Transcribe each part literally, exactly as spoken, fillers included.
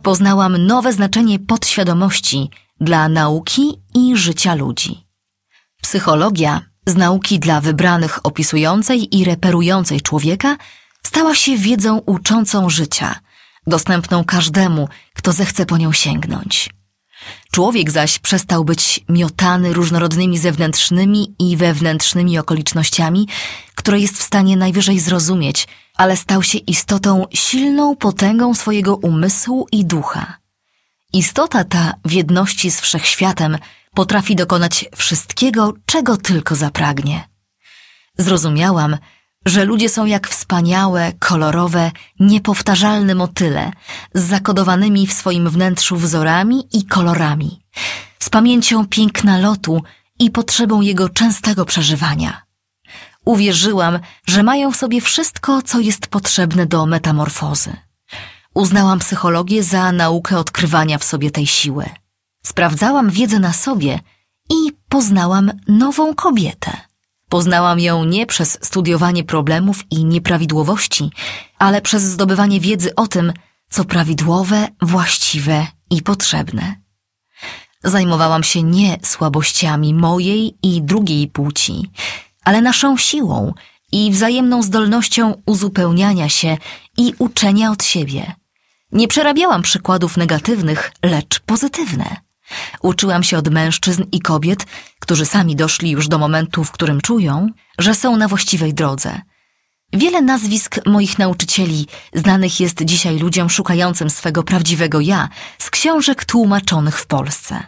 Poznałam nowe znaczenie podświadomości dla nauki i życia ludzi. Psychologia z nauki dla wybranych opisującej i reperującej człowieka stała się wiedzą uczącą życia, dostępną każdemu, kto zechce po nią sięgnąć. Człowiek zaś przestał być miotany różnorodnymi zewnętrznymi i wewnętrznymi okolicznościami, które jest w stanie najwyżej zrozumieć, ale stał się istotą silną potęgą swojego umysłu i ducha. Istota ta w jedności z wszechświatem potrafi dokonać wszystkiego, czego tylko zapragnie. Zrozumiałam, że ludzie są jak wspaniałe, kolorowe, niepowtarzalne motyle z zakodowanymi w swoim wnętrzu wzorami i kolorami, z pamięcią piękna lotu i potrzebą jego częstego przeżywania. Uwierzyłam, że mają w sobie wszystko, co jest potrzebne do metamorfozy. Uznałam psychologię za naukę odkrywania w sobie tej siły. Sprawdzałam wiedzę na sobie i poznałam nową kobietę. Poznałam ją nie przez studiowanie problemów i nieprawidłowości, ale przez zdobywanie wiedzy o tym, co prawidłowe, właściwe i potrzebne. Zajmowałam się nie słabościami mojej i drugiej płci, ale naszą siłą i wzajemną zdolnością uzupełniania się i uczenia od siebie. Nie przerabiałam przykładów negatywnych, lecz pozytywne. Uczyłam się od mężczyzn i kobiet, którzy sami doszli już do momentu, w którym czują, że są na właściwej drodze. Wiele nazwisk moich nauczycieli znanych jest dzisiaj ludziom szukającym swego prawdziwego ja z książek tłumaczonych w Polsce.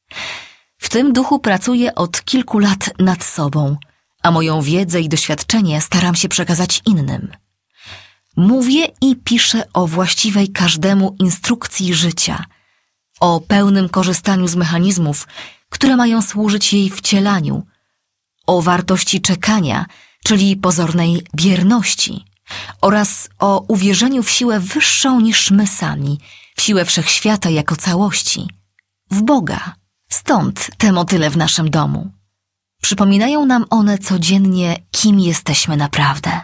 W tym duchu pracuję od kilku lat nad sobą, a moją wiedzę i doświadczenie staram się przekazać innym. Mówię i piszę o właściwej każdemu instrukcji życia, o pełnym korzystaniu z mechanizmów, które mają służyć jej wcielaniu, o wartości czekania, czyli pozornej bierności, oraz o uwierzeniu w siłę wyższą niż my sami, w siłę wszechświata jako całości, w Boga. Stąd te motyle w naszym domu. Przypominają nam one codziennie, kim jesteśmy naprawdę.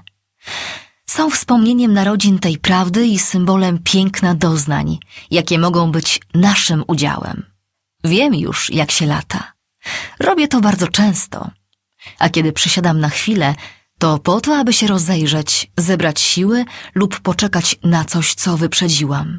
Są wspomnieniem narodzin tej prawdy i symbolem piękna doznań, jakie mogą być naszym udziałem. Wiem już, jak się lata. Robię to bardzo często. A kiedy przysiadam na chwilę, to po to, aby się rozejrzeć, zebrać siły lub poczekać na coś, co wyprzedziłam.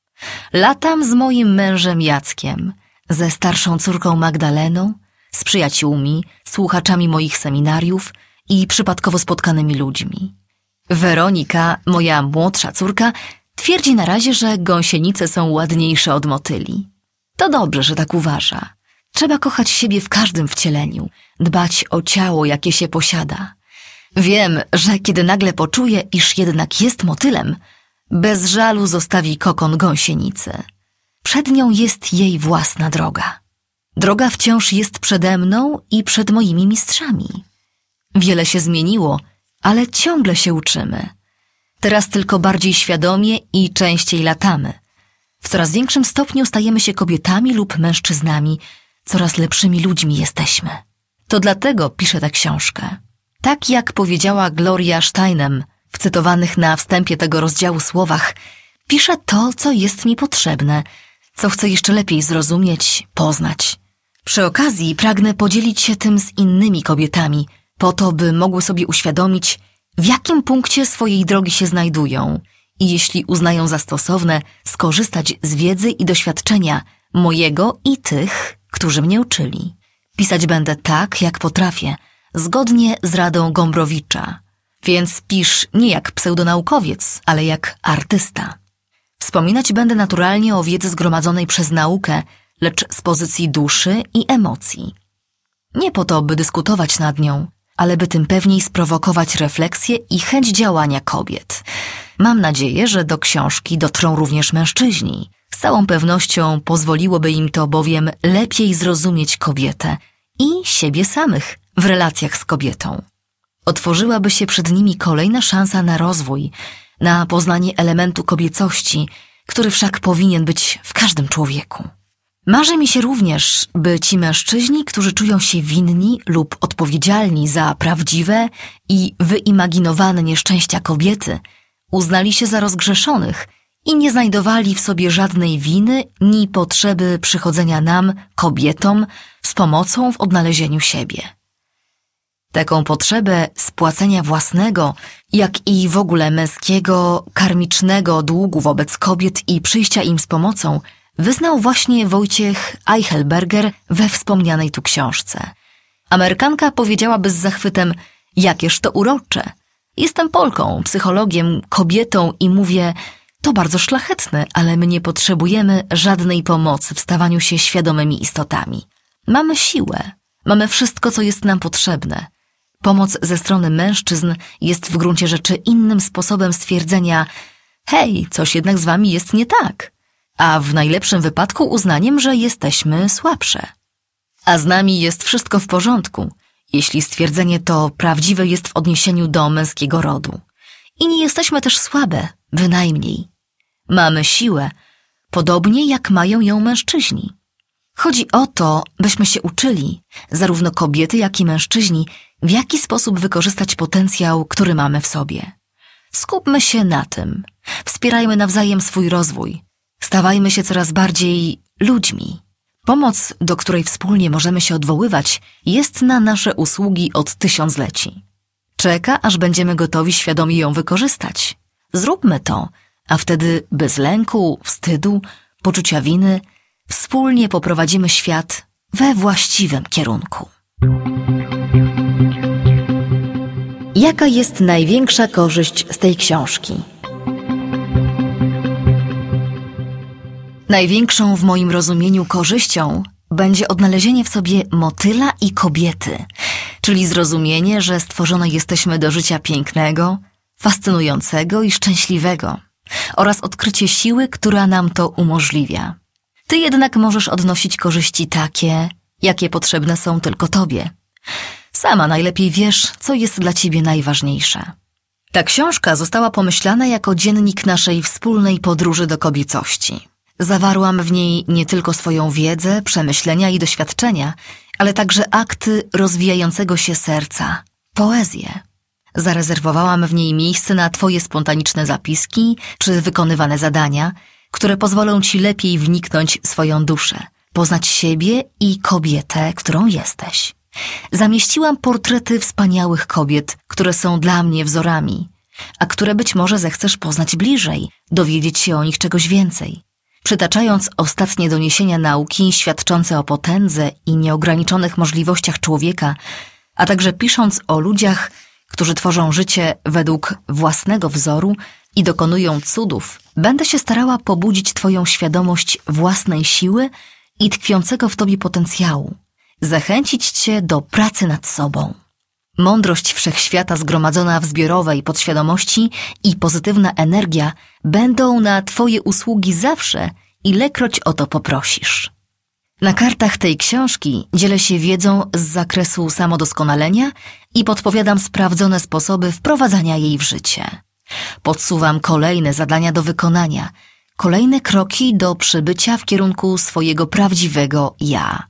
Latam z moim mężem Jackiem, ze starszą córką Magdaleną, z przyjaciółmi, słuchaczami moich seminariów i przypadkowo spotkanymi ludźmi. Weronika, moja młodsza córka, twierdzi na razie, że gąsienice są ładniejsze od motyli. To dobrze, że tak uważa. Trzeba kochać siebie w każdym wcieleniu, dbać o ciało, jakie się posiada. Wiem, że kiedy nagle poczuje, iż jednak jest motylem, bez żalu zostawi kokon gąsienicy. Przed nią jest jej własna droga. Droga wciąż jest przede mną i przed moimi mistrzami. Wiele się zmieniło, ale ciągle się uczymy. Teraz tylko bardziej świadomie i częściej latamy. W coraz większym stopniu stajemy się kobietami lub mężczyznami, coraz lepszymi ludźmi jesteśmy. To dlatego piszę tę książkę. Tak jak powiedziała Gloria Steinem w cytowanych na wstępie tego rozdziału słowach, piszę to, co jest mi potrzebne, co chcę jeszcze lepiej zrozumieć, poznać. Przy okazji pragnę podzielić się tym z innymi kobietami, po to, by mogły sobie uświadomić, w jakim punkcie swojej drogi się znajdują i jeśli uznają za stosowne, skorzystać z wiedzy i doświadczenia mojego i tych, którzy mnie uczyli. Pisać będę tak, jak potrafię, zgodnie z radą Gombrowicza. Więc pisz nie jak pseudonaukowiec, ale jak artysta. Wspominać będę naturalnie o wiedzy zgromadzonej przez naukę, lecz z pozycji duszy i emocji. Nie po to, by dyskutować nad nią, ale by tym pewniej sprowokować refleksję i chęć działania kobiet. Mam nadzieję, że do książki dotrą również mężczyźni. Z całą pewnością pozwoliłoby im to bowiem lepiej zrozumieć kobietę i siebie samych w relacjach z kobietą. Otworzyłaby się przed nimi kolejna szansa na rozwój, na poznanie elementu kobiecości, który wszak powinien być w każdym człowieku. Marzy mi się również, by ci mężczyźni, którzy czują się winni lub odpowiedzialni za prawdziwe i wyimaginowane nieszczęścia kobiety, uznali się za rozgrzeszonych i nie znajdowali w sobie żadnej winy ni potrzeby przychodzenia nam, kobietom, z pomocą w odnalezieniu siebie. Taką potrzebę spłacenia własnego, jak i w ogóle męskiego, karmicznego długu wobec kobiet i przyjścia im z pomocą wyznał właśnie Wojciech Eichelberger we wspomnianej tu książce. Amerykanka powiedziałaby z zachwytem: jakież to urocze. Jestem Polką, psychologiem, kobietą i mówię: to bardzo szlachetne, ale my nie potrzebujemy żadnej pomocy w stawaniu się świadomymi istotami. Mamy siłę, mamy wszystko, co jest nam potrzebne. Pomoc ze strony mężczyzn jest w gruncie rzeczy innym sposobem stwierdzenia: hej, coś jednak z wami jest nie tak, a w najlepszym wypadku uznaniem, że jesteśmy słabsze. A z nami jest wszystko w porządku, jeśli stwierdzenie to prawdziwe jest w odniesieniu do męskiego rodu. I nie jesteśmy też słabe, bynajmniej. Mamy siłę, podobnie jak mają ją mężczyźni. Chodzi o to, byśmy się uczyli, zarówno kobiety, jak i mężczyźni, w jaki sposób wykorzystać potencjał, który mamy w sobie. Skupmy się na tym. Wspierajmy nawzajem swój rozwój. Stawajmy się coraz bardziej ludźmi. Pomoc, do której wspólnie możemy się odwoływać, jest na nasze usługi od tysiącleci. Czeka, aż będziemy gotowi świadomie ją wykorzystać. Zróbmy to, a wtedy bez lęku, wstydu, poczucia winy wspólnie poprowadzimy świat we właściwym kierunku. Jaka jest największa korzyść z tej książki? Największą w moim rozumieniu korzyścią będzie odnalezienie w sobie motyla i kobiety, czyli zrozumienie, że stworzone jesteśmy do życia pięknego, fascynującego i szczęśliwego oraz odkrycie siły, która nam to umożliwia. Ty jednak możesz odnosić korzyści takie, jakie potrzebne są tylko tobie. Sama najlepiej wiesz, co jest dla ciebie najważniejsze. Ta książka została pomyślana jako dziennik naszej wspólnej podróży do kobiecości. Zawarłam w niej nie tylko swoją wiedzę, przemyślenia i doświadczenia, ale także akty rozwijającego się serca, poezję. Zarezerwowałam w niej miejsce na twoje spontaniczne zapiski czy wykonywane zadania, które pozwolą ci lepiej wniknąć w swoją duszę, poznać siebie i kobietę, którą jesteś. Zamieściłam portrety wspaniałych kobiet, które są dla mnie wzorami, a które być może zechcesz poznać bliżej, dowiedzieć się o nich czegoś więcej. Przytaczając ostatnie doniesienia nauki świadczące o potędze i nieograniczonych możliwościach człowieka, a także pisząc o ludziach, którzy tworzą życie według własnego wzoru i dokonują cudów, będę się starała pobudzić twoją świadomość własnej siły i tkwiącego w tobie potencjału, zachęcić cię do pracy nad sobą. Mądrość wszechświata zgromadzona w zbiorowej podświadomości i pozytywna energia będą na twoje usługi zawsze, ilekroć o to poprosisz. Na kartach tej książki dzielę się wiedzą z zakresu samodoskonalenia i podpowiadam sprawdzone sposoby wprowadzania jej w życie. Podsuwam kolejne zadania do wykonania, kolejne kroki do przybycia w kierunku swojego prawdziwego ja.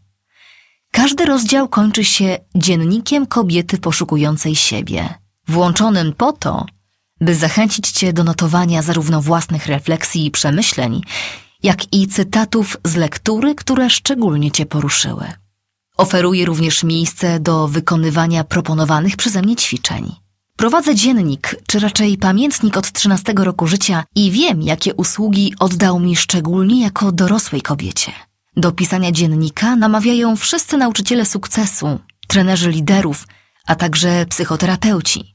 Każdy rozdział kończy się dziennikiem kobiety poszukującej siebie, włączonym po to, by zachęcić cię do notowania zarówno własnych refleksji i przemyśleń, jak i cytatów z lektury, które szczególnie cię poruszyły. Oferuję również miejsce do wykonywania proponowanych przeze mnie ćwiczeń. Prowadzę dziennik, czy raczej pamiętnik od trzynastego roku życia i wiem, jakie usługi oddał mi szczególnie jako dorosłej kobiecie. Do pisania dziennika namawiają wszyscy nauczyciele sukcesu, trenerzy liderów, a także psychoterapeuci.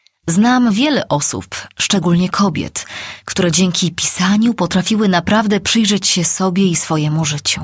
Znam wiele osób, szczególnie kobiet, które dzięki pisaniu potrafiły naprawdę przyjrzeć się sobie i swojemu życiu.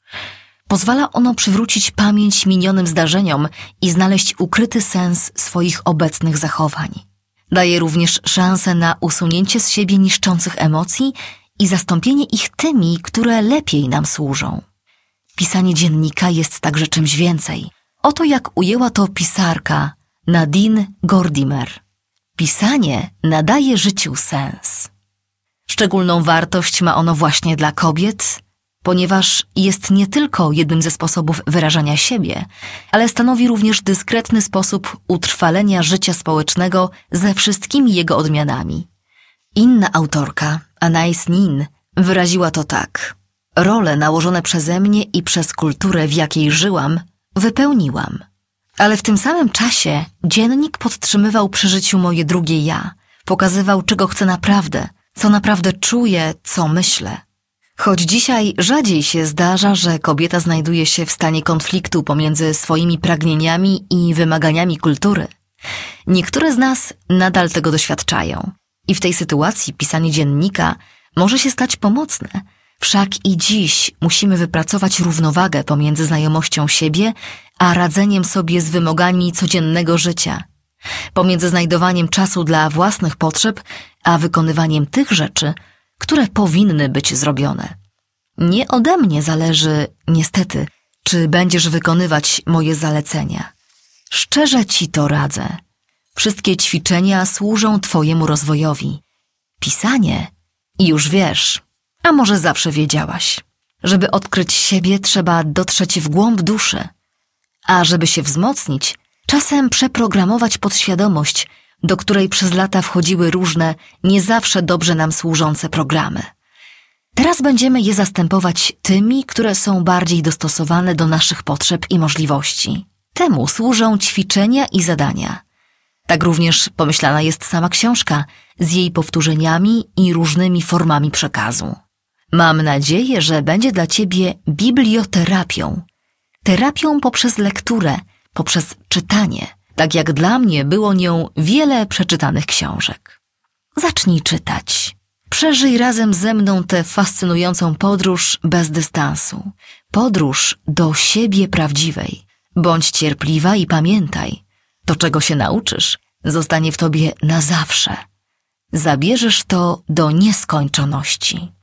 Pozwala ono przywrócić pamięć minionym zdarzeniom i znaleźć ukryty sens swoich obecnych zachowań. Daje również szansę na usunięcie z siebie niszczących emocji i zastąpienie ich tymi, które lepiej nam służą. Pisanie dziennika jest także czymś więcej. Oto jak ujęła to pisarka Nadine Gordimer. Pisanie nadaje życiu sens. Szczególną wartość ma ono właśnie dla kobiet, ponieważ jest nie tylko jednym ze sposobów wyrażania siebie, ale stanowi również dyskretny sposób utrwalenia życia społecznego ze wszystkimi jego odmianami. Inna autorka, Anais Nin wyraziła to tak: role nałożone przeze mnie i przez kulturę, w jakiej żyłam, wypełniłam. Ale w tym samym czasie dziennik podtrzymywał przy życiu moje drugie ja, pokazywał, czego chcę naprawdę, co naprawdę czuję, co myślę. Choć dzisiaj rzadziej się zdarza, że kobieta znajduje się w stanie konfliktu pomiędzy swoimi pragnieniami i wymaganiami kultury, niektóre z nas nadal tego doświadczają. I w tej sytuacji pisanie dziennika może się stać pomocne. Wszak i dziś musimy wypracować równowagę pomiędzy znajomością siebie a radzeniem sobie z wymogami codziennego życia, pomiędzy znajdowaniem czasu dla własnych potrzeb a wykonywaniem tych rzeczy, które powinny być zrobione. Nie ode mnie zależy, niestety, czy będziesz wykonywać moje zalecenia. Szczerze ci to radzę. Wszystkie ćwiczenia służą twojemu rozwojowi. Pisanie, i już wiesz, a może zawsze wiedziałaś, żeby odkryć siebie, trzeba dotrzeć w głąb duszy, a żeby się wzmocnić, czasem przeprogramować podświadomość, do której przez lata wchodziły różne, nie zawsze dobrze nam służące programy. Teraz będziemy je zastępować tymi, które są bardziej dostosowane do naszych potrzeb i możliwości. Temu służą ćwiczenia i zadania. Tak również pomyślana jest sama książka z jej powtórzeniami i różnymi formami przekazu. Mam nadzieję, że będzie dla ciebie biblioterapią. Terapią poprzez lekturę, poprzez czytanie, tak jak dla mnie było nią wiele przeczytanych książek. Zacznij czytać. Przeżyj razem ze mną tę fascynującą podróż bez dystansu. Podróż do siebie prawdziwej. Bądź cierpliwa i pamiętaj, to czego się nauczysz, zostanie w tobie na zawsze. Zabierzesz to do nieskończoności.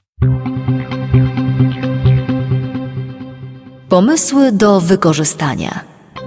Pomysły do wykorzystania.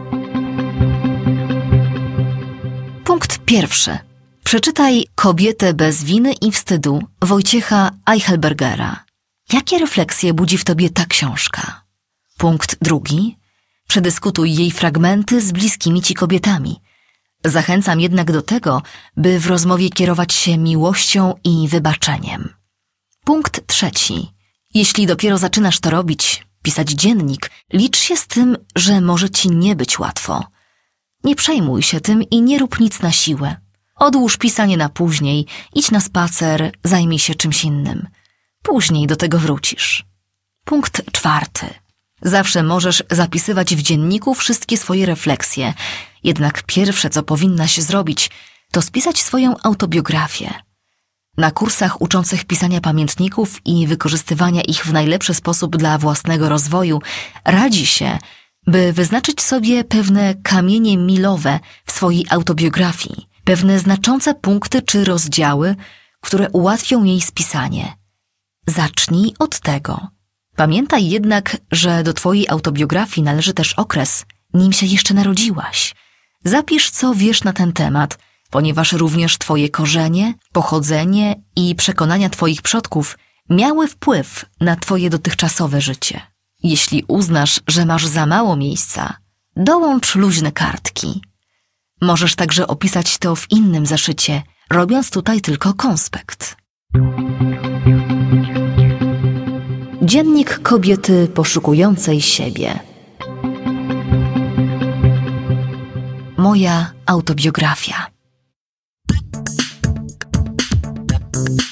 Punkt pierwszy. Przeczytaj Kobietę bez winy i wstydu Wojciecha Eichelbergera. Jakie refleksje budzi w tobie ta książka? Punkt drugi. Przedyskutuj jej fragmenty z bliskimi ci kobietami. Zachęcam jednak do tego, by w rozmowie kierować się miłością i wybaczeniem. Punkt trzeci. Jeśli dopiero zaczynasz to robić, pisać dziennik, licz się z tym, że może ci nie być łatwo. Nie przejmuj się tym i nie rób nic na siłę. Odłóż pisanie na później, idź na spacer, zajmij się czymś innym. Później do tego wrócisz. Punkt czwarty. Zawsze możesz zapisywać w dzienniku wszystkie swoje refleksje, jednak pierwsze, co powinnaś zrobić, to spisać swoją autobiografię. Na kursach uczących pisania pamiętników i wykorzystywania ich w najlepszy sposób dla własnego rozwoju radzi się, by wyznaczyć sobie pewne kamienie milowe w swojej autobiografii, pewne znaczące punkty czy rozdziały, które ułatwią jej spisanie. Zacznij od tego. Pamiętaj jednak, że do twojej autobiografii należy też okres, nim się jeszcze narodziłaś. Zapisz, co wiesz na ten temat, ponieważ również twoje korzenie, pochodzenie i przekonania twoich przodków miały wpływ na twoje dotychczasowe życie. Jeśli uznasz, że masz za mało miejsca, dołącz luźne kartki. Możesz także opisać to w innym zeszycie, robiąc tutaj tylko konspekt. Dziennik kobiety poszukującej siebie. Moja autobiografia.